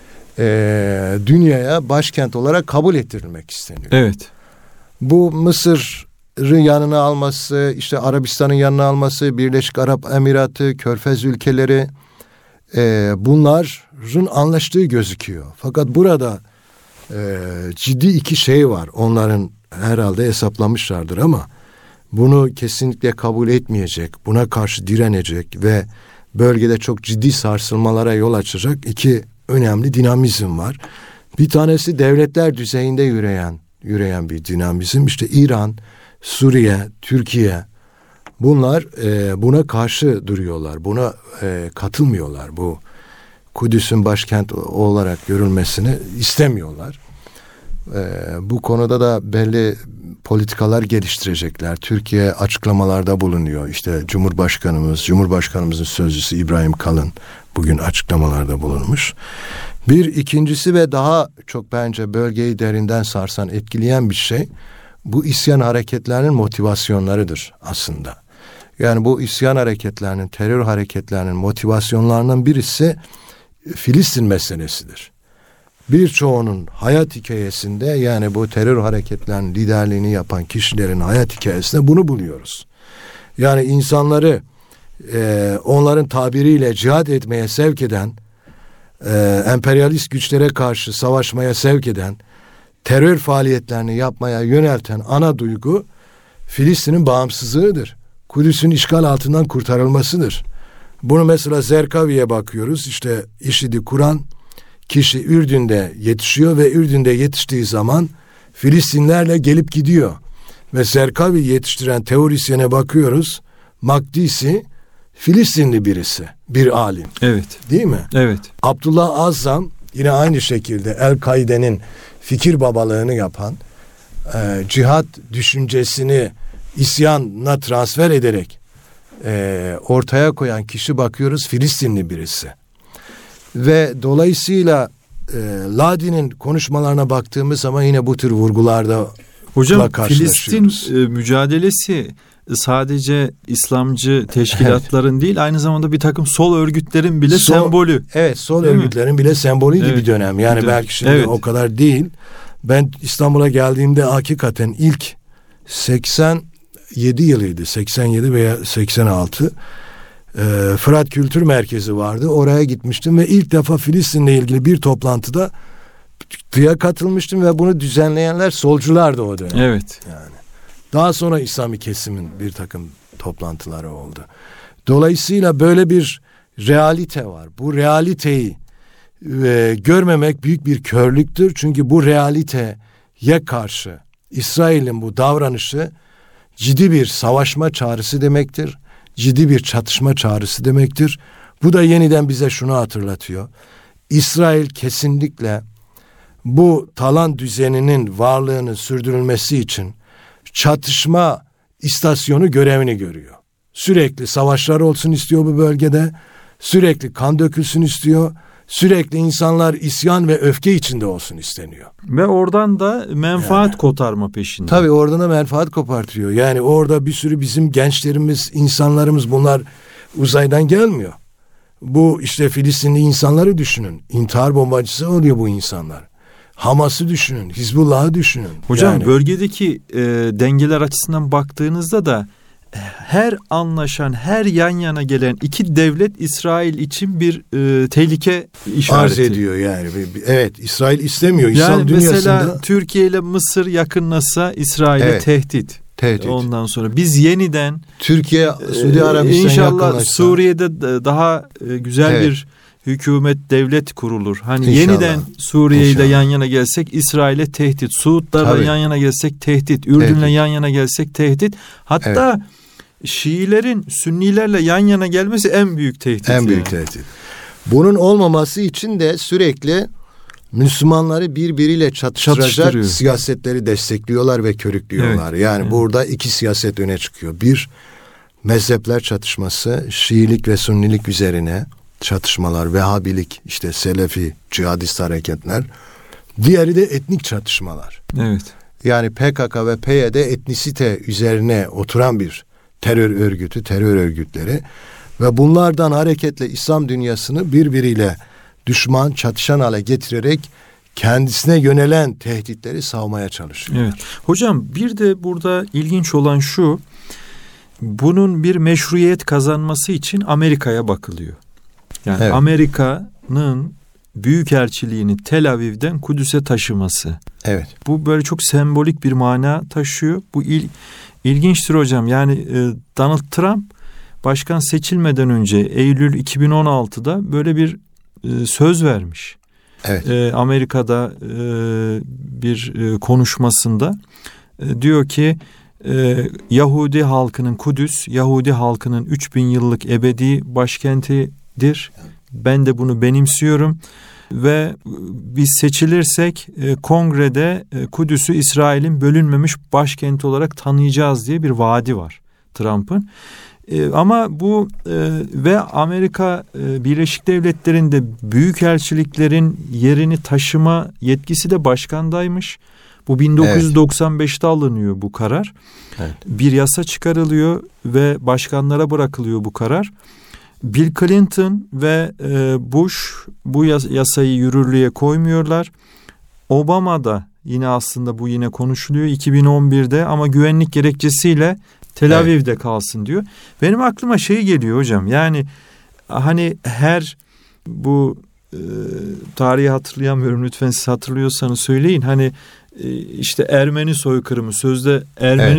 dünyaya başkent olarak kabul ettirilmek isteniyor. Evet. Bu Mısır'ı yanına alması, işte Arabistan'ın yanına alması, Birleşik Arap Emiratı, Körfez ülkeleri, bunlar İran'ın anlaştığı gözüküyor. Fakat burada ciddi iki şey var. Onların herhalde hesaplamışlardır ama bunu kesinlikle kabul etmeyecek, buna karşı direnecek ve bölgede çok ciddi sarsılmalara yol açacak iki önemli dinamizm var. Bir tanesi devletler düzeyinde yürüyen bir dinamizm. İşte İran, Suriye, Türkiye, bunlar buna karşı duruyorlar. Buna katılmıyorlar. Bu Kudüs'ün başkent olarak görülmesini istemiyorlar. Bu konuda da belli politikalar geliştirecekler. Türkiye açıklamalarda bulunuyor. İşte Cumhurbaşkanımızın sözcüsü İbrahim Kalın bugün açıklamalarda bulunmuş. İkincisi ve daha çok bence bölgeyi derinden sarsan, etkileyen bir şey, bu isyan hareketlerinin motivasyonlarıdır aslında. Yani bu isyan hareketlerinin, terör hareketlerinin motivasyonlarından birisi Filistin meselesidir. Birçoğunun hayat hikayesinde, yani bu terör hareketlerinin liderliğini yapan kişilerin hayat hikayesinde bunu buluyoruz. Yani insanları onların tabiriyle cihat etmeye sevk eden, emperyalist güçlere karşı savaşmaya sevk eden, terör faaliyetlerini yapmaya yönelten ana duygu Filistin'in bağımsızlığıdır. Kudüs'ün işgal altından kurtarılmasıdır. Bunu mesela Zerkavi'ye bakıyoruz. İşte IŞİD'i kuran kişi Ürdün'de yetişiyor ve Ürdün'de yetiştiği zaman Filistinlerle gelip gidiyor. Ve Zerkavi yetiştiren teorisyene bakıyoruz. Makdisi Filistinli birisi, bir alim. Evet. Değil mi? Evet. Abdullah Azzam yine aynı şekilde El-Kaide'nin fikir babalığını yapan, cihat düşüncesini isyanla transfer ederek ortaya koyan kişi, bakıyoruz Filistinli birisi. Ve dolayısıyla Ladi'nin konuşmalarına baktığımız zaman yine bu tür vurgularda hocam, Filistin mücadelesi sadece İslamcı teşkilatların değil, aynı zamanda bir takım sol örgütlerin bile sembolü. Evet, sol örgütlerin bile sembolüydü bir dönem. Yani belki şimdi o kadar değil. Ben İstanbul'a geldiğimde hakikaten ilk 87 yılıydı. 87 veya 86. Fırat Kültür Merkezi vardı. Oraya gitmiştim ve ilk defa Filistin'le ilgili bir toplantıda katılmıştım ve bunu düzenleyenler solculardı o dönem. Evet. Yani daha sonra İslami kesimin bir takım toplantıları oldu. Dolayısıyla böyle bir realite var. Bu realiteyi görmemek büyük bir körlüktür. Çünkü bu realiteye karşı İsrail'in bu davranışı ciddi bir savaşma çağrısı demektir. Ciddi bir çatışma çağrısı demektir. Bu da yeniden bize şunu hatırlatıyor. İsrail kesinlikle bu talan düzeninin varlığını sürdürülmesi için çatışma istasyonu görevini görüyor. Sürekli savaşlar olsun istiyor bu bölgede. Sürekli kan dökülsün istiyor. Sürekli insanlar isyan ve öfke içinde olsun isteniyor. Ve oradan da menfaat kotarma peşinde. Tabii oradan da menfaat kopartıyor. Yani orada bir sürü bizim gençlerimiz, insanlarımız, bunlar uzaydan gelmiyor. Bu işte Filistinli insanları düşünün. İntihar bombacısı oluyor bu insanlar. Hamas'ı düşünün, Hizbullah'ı düşünün. Hocam bölgedeki dengeler açısından baktığınızda da her anlaşan, her yan yana gelen iki devlet İsrail için bir tehlike işareti. Arz ediyor yani. Evet, İsrail istemiyor. Yani İslam dünyasında... mesela Türkiye ile Mısır yakınlaşsa İsrail'e tehdit. Ondan sonra biz yeniden Türkiye, Suudi Arabistan İnşallah Suriye'de daha güzel bir hükümet, devlet kurulur. Hani İnşallah. Yeniden Suriye'yi de yan yana gelsek İsrail'e tehdit. Suudlarla yan yana gelsek tehdit. Ürdün'le yan yana gelsek tehdit. Hatta Şiilerin Sünnilerle yan yana gelmesi en büyük tehdit. En büyük tehdit. Bunun olmaması için de sürekli Müslümanları birbiriyle çatıştıracak siyasetleri destekliyorlar ve körüklüyorlar. Yani burada iki siyaset öne çıkıyor. Bir, mezhepler çatışması, Şiilik ve Sünnilik üzerine çatışmalar, Vehhabilik, işte Selefi, cihadist hareketler. Diğeri de etnik çatışmalar. Evet. Yani PKK ve PYD etnisite üzerine oturan bir terör örgütleri ve bunlardan hareketle İslam dünyasını birbiriyle düşman, çatışan hale getirerek kendisine yönelen tehditleri savmaya çalışıyor. Evet. Hocam bir de burada ilginç olan şu, bunun bir meşruiyet kazanması için Amerika'ya bakılıyor. Yani Amerika'nın büyükelçiliğini Tel Aviv'den Kudüs'e taşıması. Evet. Bu böyle çok sembolik bir mana taşıyor. Bu ilginçtir hocam. Yani Donald Trump başkan seçilmeden önce Eylül 2016'da böyle bir söz vermiş. Evet. Amerika'da bir konuşmasında diyor ki Yahudi halkının Kudüs, Yahudi halkının 3000 yıllık ebedi başkentidir. Ben de bunu benimsiyorum ve biz seçilirsek kongrede Kudüs'ü İsrail'in bölünmemiş başkenti olarak tanıyacağız diye bir vaadi var Trump'ın. Ama bu ve Amerika Birleşik Devletleri'nde büyükelçiliklerin yerini taşıma yetkisi de başkandaymış. Bu 1995'te alınıyor bu karar. Evet. Bir yasa çıkarılıyor ve başkanlara bırakılıyor bu karar. Bill Clinton ve Bush bu yasayı yürürlüğe koymuyorlar. Obama da yine aslında bu yine konuşuluyor 2011'de ama güvenlik gerekçesiyle Tel Aviv'de kalsın diyor. Benim aklıma şey geliyor hocam. Yani hani her bu tarihi hatırlayamıyorum. Lütfen siz hatırlıyorsanız söyleyin. Hani işte Ermeni soykırımı sözde Ermeni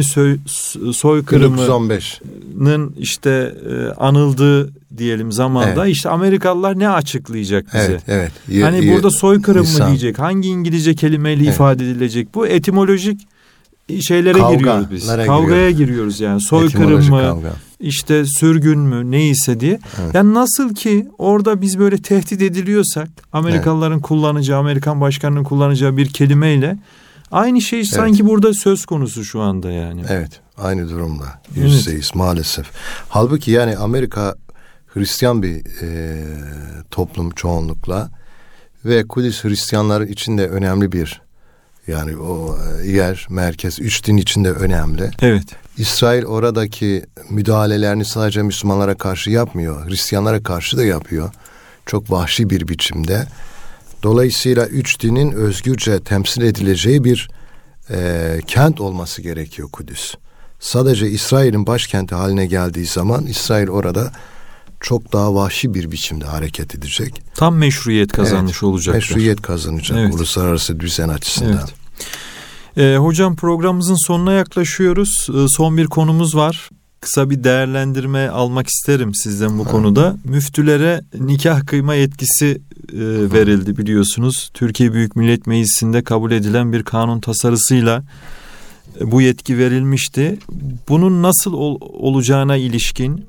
soykırımının işte anıldığı diyelim zamanda işte Amerikalılar ne açıklayacak bize? Evet. Hani burada soykırım mı diyecek? Hangi İngilizce kelimeyle ifade edilecek? Bu etimolojik şeylere giriyoruz biz. Kavgaya giriyoruz yani. Soykırım mı? İşte sürgün mü? Neyse diye. Evet. Yani nasıl ki orada biz böyle tehdit ediliyorsak Amerikalıların kullanacağı, Amerikan başkanının kullanacağı bir kelimeyle aynı şey sanki burada söz konusu şu anda yani. Evet. Aynı durumda. %100 maalesef. Halbuki yani Amerika Hristiyan bir toplum çoğunlukla ve Kudüs Hristiyanlar için de önemli bir yani o yer, merkez, 3 din için de önemli. Evet. İsrail oradaki müdahalelerini sadece Müslümanlara karşı yapmıyor. Hristiyanlara karşı da yapıyor. Çok vahşi bir biçimde. Dolayısıyla 3 dinin özgürce temsil edileceği bir kent olması gerekiyor Kudüs. Sadece İsrail'in başkenti haline geldiği zaman İsrail orada çok daha vahşi bir biçimde hareket edecek. Tam meşruiyet kazanmış olacak. Meşruiyet kazanacak uluslararası düzen açısından. Evet. Hocam programımızın sonuna yaklaşıyoruz. Son bir konumuz var. Kısa bir değerlendirme almak isterim sizden bu konuda. Müftülere nikah kıyma yetkisi verildi biliyorsunuz. Türkiye Büyük Millet Meclisi'nde kabul edilen bir kanun tasarısıyla bu yetki verilmişti. Bunun nasıl olacağına ilişkin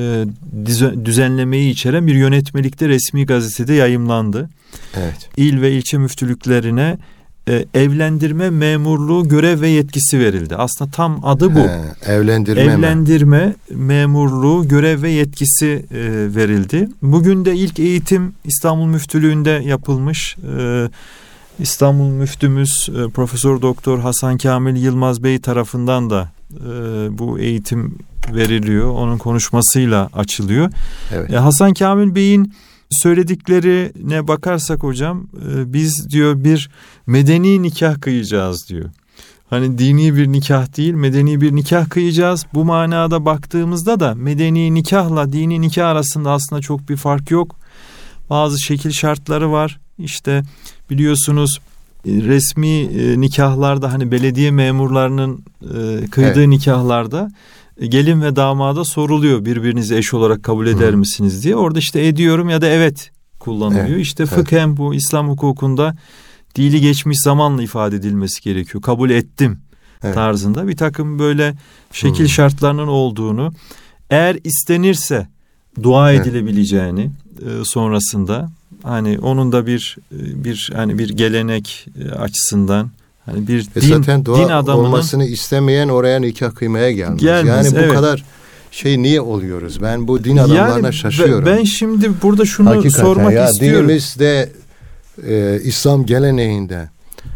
düzenlemeyi içeren bir yönetmelikte resmi gazetede yayımlandı. Evet. İl ve ilçe müftülüklerine evlendirme memurluğu görev ve yetkisi verildi. Aslında tam adı bu. Evlendirme memurluğu görev ve yetkisi verildi. Bugün de ilk eğitim İstanbul Müftülüğü'nde yapılmış. İstanbul Müftümüz Profesör Doktor Hasan Kamil Yılmaz Bey tarafından da bu eğitim veriliyor. Onun konuşmasıyla açılıyor. Evet. Hasan Kamil Bey'in söylediklerine bakarsak hocam biz diyor bir medeni nikah kıyacağız diyor. Hani dini bir nikah değil, medeni bir nikah kıyacağız. Bu manada baktığımızda da medeni nikahla dini nikah arasında aslında çok bir fark yok. Bazı şekil şartları var. İşte biliyorsunuz resmi nikahlarda hani belediye memurlarının kıydığı nikahlarda gelin ve damada soruluyor birbirinizi eş olarak kabul eder misiniz diye. Orada işte ediyorum ya da evet kullanılıyor. Evet. İşte fıkhen bu İslam hukukunda dili geçmiş zamanla ifade edilmesi gerekiyor. Kabul ettim tarzında bir takım böyle şekil şartlarının olduğunu, eğer istenirse dua edilebileceğini sonrasında hani onun da bir hani bir gelenek açısından hani bir din adamının olmasını istemeyen oraya nikah kıymaya gelmez. Yani bu kadar niye oluyoruz? Ben bu din adamlarına şaşıyorum. Ben şimdi burada şunu sormak istiyorum. Dinimizde İslam geleneğinde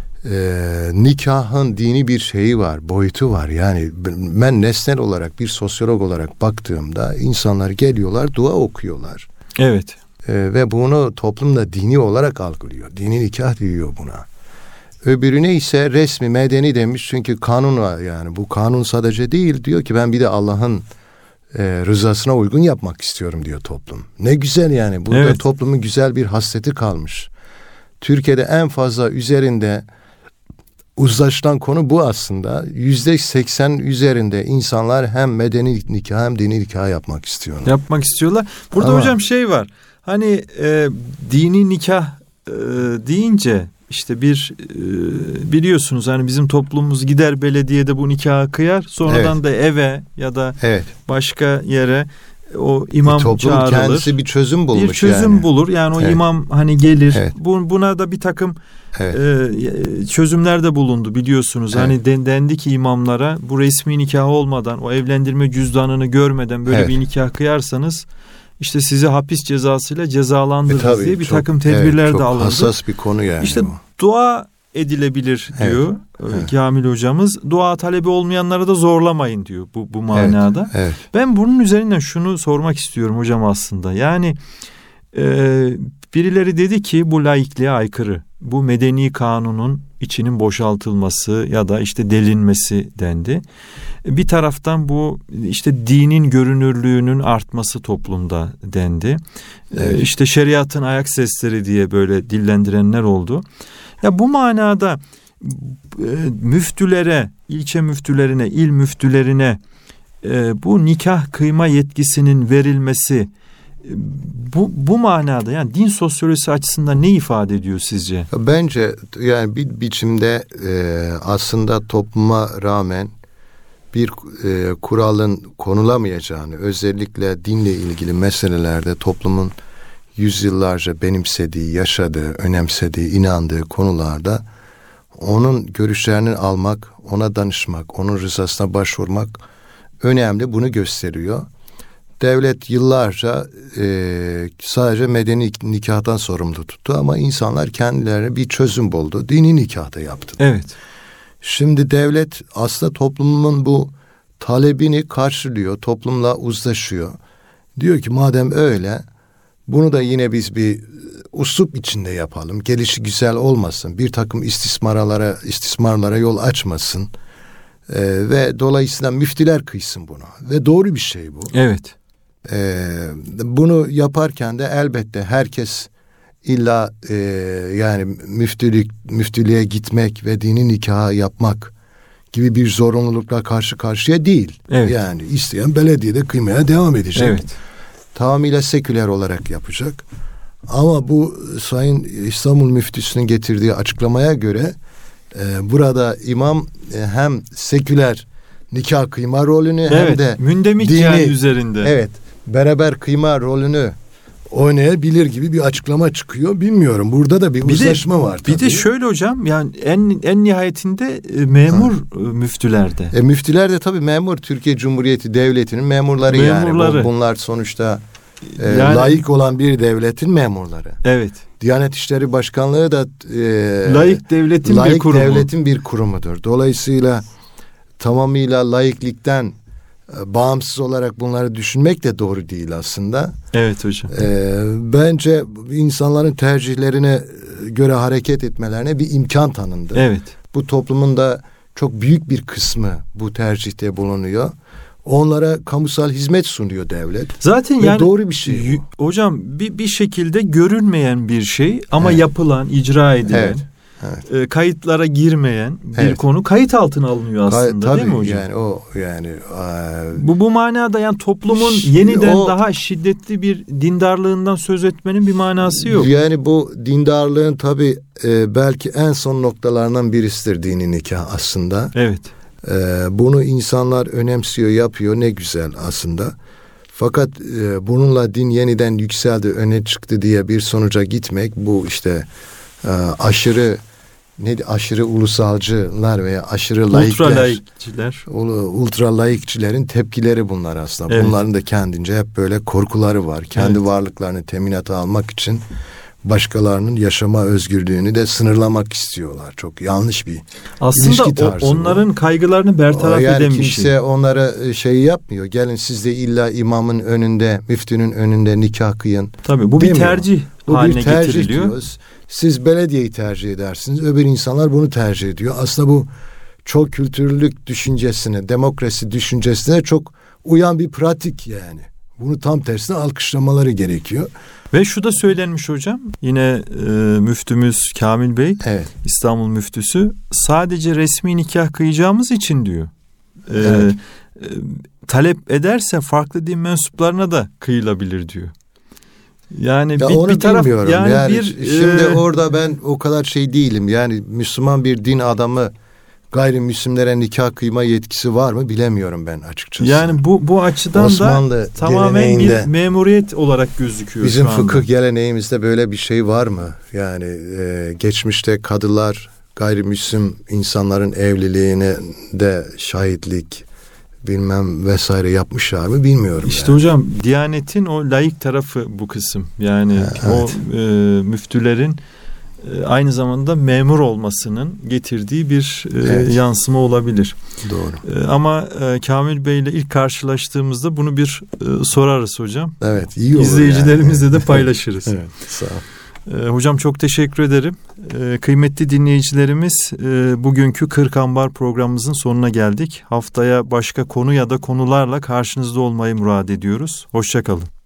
nikahın dini bir şeyi var, boyutu var. Yani ben nesnel olarak bir sosyolog olarak baktığımda insanlar geliyorlar, dua okuyorlar. Evet. Ve bunu toplumda dini olarak algılıyor. Dini nikah diyor buna. Öbürüne ise resmi, medeni demiş çünkü kanun var yani. Bu kanun sadece değil diyor ki ben bir de Allah'ın rızasına uygun yapmak istiyorum diyor toplum. Ne güzel yani. Burada toplumun güzel bir hasreti kalmış. Türkiye'de en fazla üzerinde uzlaşılan konu bu aslında. %80 üzerinde insanlar hem medeni nikah hem dini nikah yapmak istiyorlar. Yapmak istiyorlar. Burada hocam şey var. Hani dini nikah deyince işte biliyorsunuz hani bizim toplumumuz gider belediyede bu nikahı kıyar. Sonradan da eve ya da başka yere o imam çağrılır. Kendisi bir çözüm bulmuş. Bir çözüm bulur. Yani o imam hani gelir. Buna da bir takım çözümler de bulundu biliyorsunuz. Hani dendi ki imamlara bu resmi nikah olmadan, o evlendirme cüzdanını görmeden böyle bir nikah kıyarsanız işte sizi hapis cezasıyla cezalandırırız diye bir takım tedbirler de alındı. Çok hassas bir konu yani. İşte dua edilebilir diyor Kamil hocamız. Dua talebi olmayanlara da zorlamayın diyor bu manada. Ben bunun üzerinden şunu sormak istiyorum hocam aslında. Yani birileri dedi ki bu laikliğe aykırı. Bu medeni kanunun içinin boşaltılması ya da işte delinmesi dendi. Bir taraftan bu işte dinin görünürlüğünün artması toplumda dendi. İşte şeriatın ayak sesleri diye böyle dillendirenler oldu. Ya bu manada müftülere, ilçe müftülerine, il müftülerine bu nikah kıyma yetkisinin verilmesi bu manada yani din sosyolojisi açısından ne ifade ediyor sizce? Bence yani bir biçimde aslında topluma rağmen bir kuralın konulamayacağını, özellikle dinle ilgili meselelerde toplumun yüzyıllarca benimsediği, yaşadığı, önemsediği, inandığı konularda onun görüşlerini almak, ona danışmak, onun rızasına başvurmak önemli. Bunu gösteriyor. Devlet yıllarca sadece medeni nikahtan sorumlu tuttu ama insanlar kendilerine bir çözüm buldu. Dini nikahta yaptı. Evet. Şimdi devlet aslında toplumun bu talebini karşılıyor, toplumla uzlaşıyor. Diyor ki madem öyle, bunu da yine biz bir uslup içinde yapalım. Gelişi güzel olmasın, bir takım istismarlara yol açmasın ve dolayısıyla müftüler kıysın bunu. Ve doğru bir şey bu. Evet. Bunu yaparken de elbette herkes illa yani müftülüğe gitmek ve dini nikahı yapmak gibi bir zorunlulukla karşı karşıya değil. Evet. Yani isteyen belediyede kıymaya devam edecek. Evet. Tamamıyla seküler olarak yapacak. Ama bu Sayın İstanbul Müftüsü'nün getirdiği açıklamaya göre burada imam hem seküler nikah kıyma rolünü hem de mündemik dini, yani üzerinde. Beraber kıyma rolünü oynayabilir gibi bir açıklama çıkıyor. Bilmiyorum. Burada da bir uzlaşma var tabii. Bir de şöyle hocam yani en nihayetinde memur müftülerde. Müftüler de tabii memur. Türkiye Cumhuriyeti Devleti'nin memurları. Yani. Bunlar sonuçta laik olan bir devletin memurları. Evet. Diyanet İşleri Başkanlığı da laik devletin bir kurumudur. Dolayısıyla tamamıyla laiklikten bağımsız olarak bunları düşünmek de doğru değil aslında. Evet hocam. Bence insanların tercihlerine göre hareket etmelerine bir imkan tanındı. Evet. Bu toplumun da çok büyük bir kısmı bu tercihte bulunuyor. Onlara kamusal hizmet sunuyor devlet. Zaten ve yani doğru bir şey bu. Hocam bir şekilde görünmeyen bir şey ama yapılan, icra edilen, kayıtlara girmeyen bir konu kayıt altına alınıyor aslında tabii, değil mi hocam? Yani bu manada yani toplumun yeniden daha şiddetli bir dindarlığından söz etmenin bir manası yok. Yani bu dindarlığın tabii belki en son noktalarından birisidir dini nikah aslında. Evet. Bunu insanlar önemsiyor, yapıyor, ne güzel aslında. Fakat bununla din yeniden yükseldi, öne çıktı diye bir sonuca gitmek, bu işte aşırı ulusalcılar veya aşırı laikler, ultra laikçilerin tepkileri bunlar aslında. Evet. Bunların da kendince hep böyle korkuları var. Kendi varlıklarını teminata almak için başkalarının yaşama özgürlüğünü de sınırlamak istiyorlar. Çok yanlış bir ilişki tarzı. Aslında onların kaygılarını bertaraf eden bir şey. Kimse onlara yapmıyor. Gelin siz de illa imamın önünde, müftünün önünde nikah kıyın. Tabii bu demiyor. Bir tercih haline getiriliyor. Diyoruz. Siz belediyeyi tercih edersiniz. Öbür insanlar bunu tercih ediyor. Aslında bu çok kültürlülük düşüncesine, demokrasi düşüncesine çok uyan bir pratik yani. Bunu tam tersine alkışlamaları gerekiyor. Ve şu da söylenmiş hocam, yine müftümüz Kamil Bey, evet. İstanbul müftüsü, sadece resmi nikah kıyacağımız için diyor. Evet. Talep ederse farklı din mensuplarına da kıyılabilir diyor. Yani ya bir taraf yani şimdi orada ben o kadar şey değilim. Yani Müslüman bir din adamı gayrimüslimlere nikah kıyma yetkisi var mı bilemiyorum ben açıkçası. Yani bu açıdan Osmanlı da tamamen bir memuriyet olarak gözüküyor. Bizim fıkıh geleneğimizde böyle bir şey var mı? Yani geçmişte kadılar gayrimüslim insanların evliliğine de şahitlik bilmem vesaire yapmışlar mı bilmiyorum. İşte hocam Diyanet'in o laik tarafı bu kısım. Yani evet. o müftülerin aynı zamanda memur olmasının getirdiği bir evet. yansıma olabilir. Doğru. Ama Kamil Bey ile ilk karşılaştığımızda bunu bir sorarız hocam. Evet, iyi olur. İzleyicilerimizle yani. de paylaşırız. Evet, sağ ol. Hocam çok teşekkür ederim. Kıymetli dinleyicilerimiz, bugünkü Kırk Ambar programımızın sonuna geldik. Haftaya başka konu ya da konularla karşınızda olmayı murad ediyoruz. Hoşça kalın.